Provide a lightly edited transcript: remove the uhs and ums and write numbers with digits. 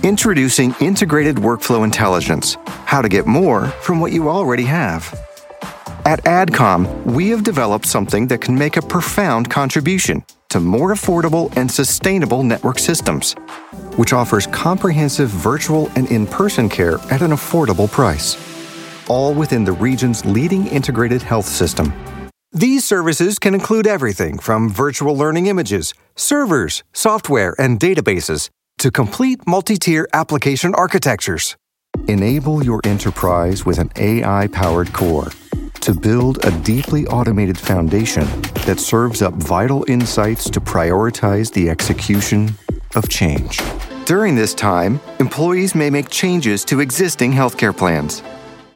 Introducing Integrated Workflow Intelligence, how to get more from what you already have. At AdCom, we have developed something that can make a profound contribution to more affordable and sustainable network systems, which offers comprehensive virtual and in-person care at an affordable price, all within the region's leading integrated health system. These services can include everything from virtual learning images, servers, software, and databases, to complete multi-tier application architectures. Enable your enterprise with an AI-powered core to build a deeply automated foundation that serves up vital insights to prioritize the execution of change. During this time, employees may make changes to existing healthcare plans,